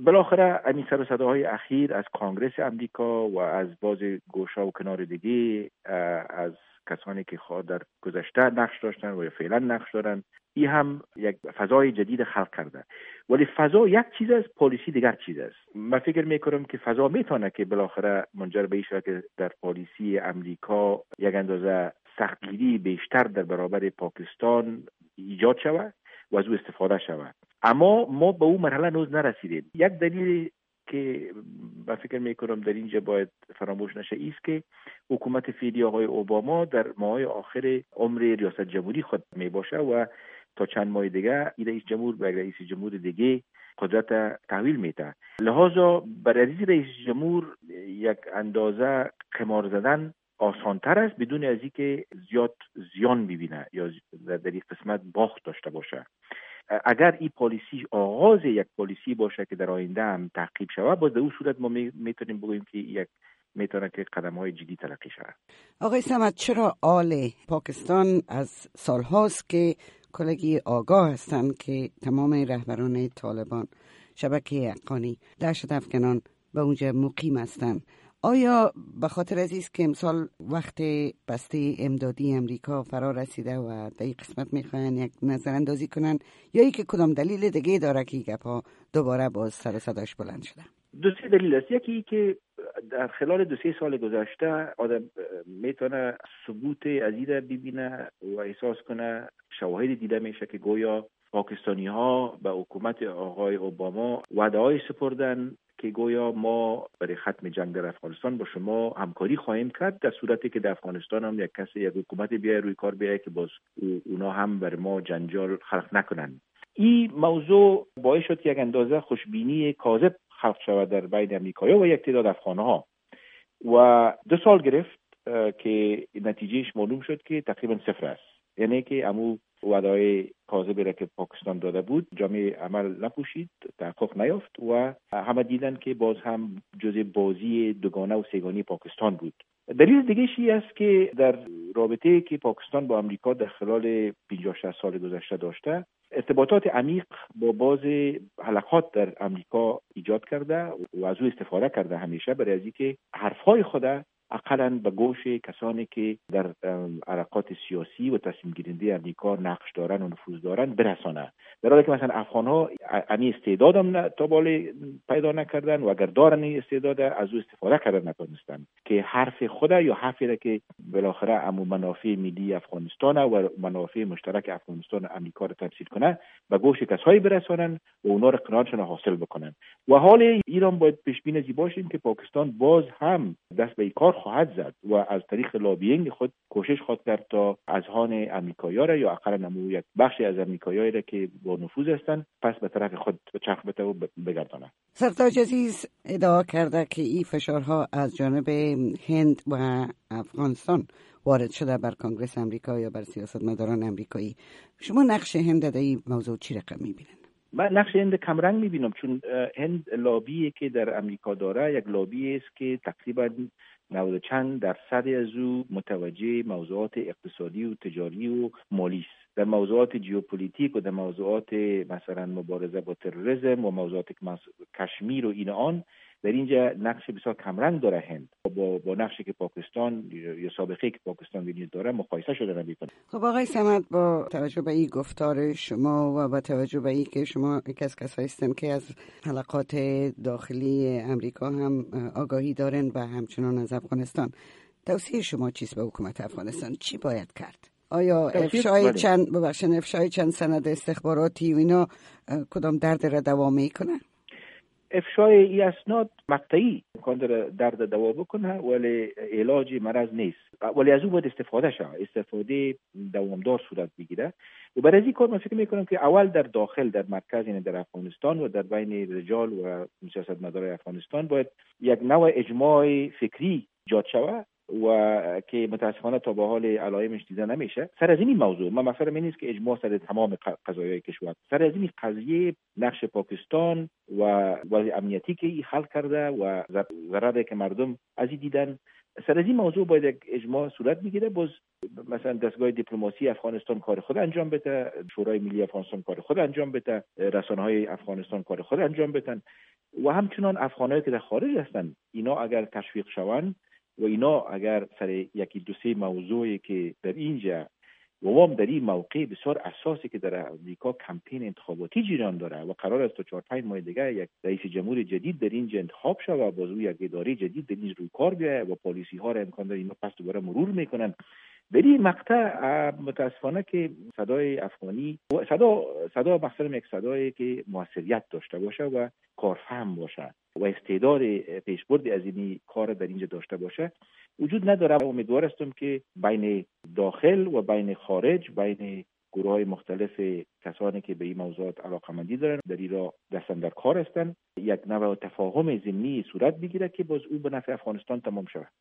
بالاخره این سر و صداهای اخیر از کانگرس امریکا و از باز گوشه و کنار دیگه، از کسانی که در گذشته نقش داشتن و یا فعلا نقش دارن، این هم یک فضای جدید خلق کرده. ولی فضا یک چیز است، پالیسی دیگر چیز است. من فکر میکنم که فضا میتونه که بالاخره منجر به این شود که در پالیسی امریکا یک اندازه سختگیری بیشتر در برابر پاکستان ایجاد شود و از او استفاده شود. اما ما به اون مرحله هنوز نرسیدیم. یک دلیل که من فکر میکنم در اینجا باید فراموش نشه ایست که حکومت فعلی آقای اوباما در ماهای آخر عمر ریاست جمهوری خود می باشه و تا چند ماه دیگه این رئیس جمهور به رئیس جمهور دیگه قدرت تحویل میده. لحاظا برای رئیس جمهور یک اندازه قمار زدن آسانتر است بدون از اینکه زیاد زیان ببینه یا در این قسمت باخت داشته باشه. اگر این پالیسی آغاز یک پالیسی باشه که در آینده هم تعقیب شود، باز در اون صورت ما میتونیم بگوییم که یک میتونه که قدم‌های جدی تلقی شود. آقای صمد، چرا آل پاکستان از سالهاست که کلگی آگاه هستند که تمام رهبران طالبان، شبکه حقانی، دهشت افکنان به اونجا مقیم هستند؟ آیا به خاطر از است که امسال وقت بسته امدادی امریکا فرا رسیده و در این قسمت میخواین یک نظر اندازی کنن، یا ای که کدام دلیل دیگه داره که گپا دوباره باز سر صداش بلند شده؟ دو سه دلیل است. یکی که در خلال 2-3 سال گذشته آدم میتونه ثبوت از این ببینه و احساس کنه، شواهد دیده میشه که گویا پاکستانی ها به حکومت آقای اوباما وعده‌های سپردن که گویا ما برای ختم جنگ در افغانستان با شما همکاری خواهیم کرد، در صورتی که در افغانستان هم یک حکومت بیای روی کار بیای که باز اونا هم بر ما جنجال خلق نکنن. این موضوع باعث شد یک اندازه خوشبینی کاذب خلق شود در بین امریکایی‌ها و یک تعداد افغان‌ها و 2 سال گرفت که نتیجهش معلوم شد که تقریبا صفر است. یعنی که امو وعده‌های کاذبی را که پاکستان داده بود جامعه عمل نپوشید، تحقق نیافت و همه دیدن که باز هم جزء بازی دوگانه و سه‌گانه پاکستان بود. دلیل دیگه ای است که در رابطه‌ای که پاکستان با امریکا در خلال 50-60 سال گذشته داشته، ارتباطات عمیق با باز حلقات در امریکا ایجاد کرده و از او استفاده کرده همیشه برای از اینکه حرفهای خود اقلاً به گوش کسانی که در حرکات سیاسی و تصمیم گیرنده امریکا نقش دارن و نفوذ دارن برسانه. در حالی که مثلا افغان‌ها این استعداد هم تا بالا پیدا نکردن و اگر دارن این استعداد از او استفاده کردن نتونستن که حرف خود یا حرفی را که بالاخره عموم منافع ملی افغانستان و منافع مشترک افغانستان و امریکا را تمثیل کنه به گوش کسایی برسانن و اونا را قناعتشون حاصل بکنن. و حال ایران باید پیش بینی باشیم که پاکستان باز هم دست به کار خواهد زد و از طریق لابینگ خود کوشش خواهد کرد تا اذهان امریکایی‌ها را یا اقلا نمو یک بخشی از امریکایی‌ها را که با نفوذ هستند پس به طرف خود چرخ بده و بگردانه. سرتاج عزیز ادعا کرده که این فشارها از جانب هند و افغانستان وارد شده بر کنگره امریکا یا بر سیاستمداران امریکایی. شما نقش هند در این موضوع چی رقم می‌بینید؟ من نقش هند کمرنگ می‌بینم، چون هند لابی که در امریکا داره یک لابی است که تقریباً 90 چند درصد از او متوجه موضوعات اقتصادی و تجاری و مالی است. در موضوعات ژئوپلیتیک و در موضوعات مثلا مبارزه با تروریسم و موضوعات کشمیر و این آن در اینجا نقش بسیار کمرنگ داره هند با نقشی که پاکستان یا سابقه که پاکستان ویدیو داره مقایسه شده نمی‌کنه. خب آقای صمد، با توجه به این گفتار شما و با توجه به این که شما یک از کسایی هستین که از حلقات داخلی امریکا هم آگاهی دارن و همچنان از افغانستان، توصیه شما چیست به حکومت افغانستان؟ چی باید کرد؟ آیا افشای چند سند استخباراتی و اینا کدام درد را دوا میکنه؟ افشای این اسناد مقطعی امکان داره درد دوا بکنه ولی علاج مرض نیست، ولی از او باید استفاده شه، استفاده دوامدار صورت بگیره. و برای این کار من فکر میکنم که اول در داخل در مرکز، یعنی در افغانستان و در بین رجال و سیاستمدارای افغانستان باید یک نوع اجماع فکری ایجاد شود و که متاسفانه تا به حال علائمش دیده نمیشه. سر از این موضوع ما مثلا نیست که اجماع سر تمام قضایای کشور، سر از این قضیه نقش پاکستان و امنیتی که خلق کرده و ضرری که مردم از این دیدن سر از این موضوع باید یک اجماع صورت بگیره. باز مثلا دستگاه دیپلماسی افغانستان کار خود انجام بده، شورای ملی افغانستان کار خود انجام بده، رسانه‌های افغانستان کار خود انجام بدن و همچنان افغانایی که در خارج هستند اینا اگر تشویق شوند و اینا اگر سر یکی دو سه موضوعی که در اینجا و در این موقع بسیار اساسی که در امریکا کمپین انتخاباتی جریان داره و قرار است تا 4-5 ماه دیگه یک رئیس جمهور جدید در اینجا انتخاب شود و باز یک اداره جدید در اینجا روی کار بیاید و پالیسی ها را امکان داره اینا پس دوباره مرور میکنن. در این مقطع متاسفانه که صدای افغانی صدا مثلا یک صدایی که موثریت داشته باشه و کارفهم باشه و استعداد پیشبرد از این کار در اینجا داشته باشه وجود نداره. امیدوار هستم که بین داخل و بین خارج، بین گروه‌های مختلف کسانی که به این موضوعات علاقه‌مندی دارن در ایران دستن در کار هستند یک نوع تفاهم ضمنی صورت بگیره که باز او به نفع افغانستان تمام شود.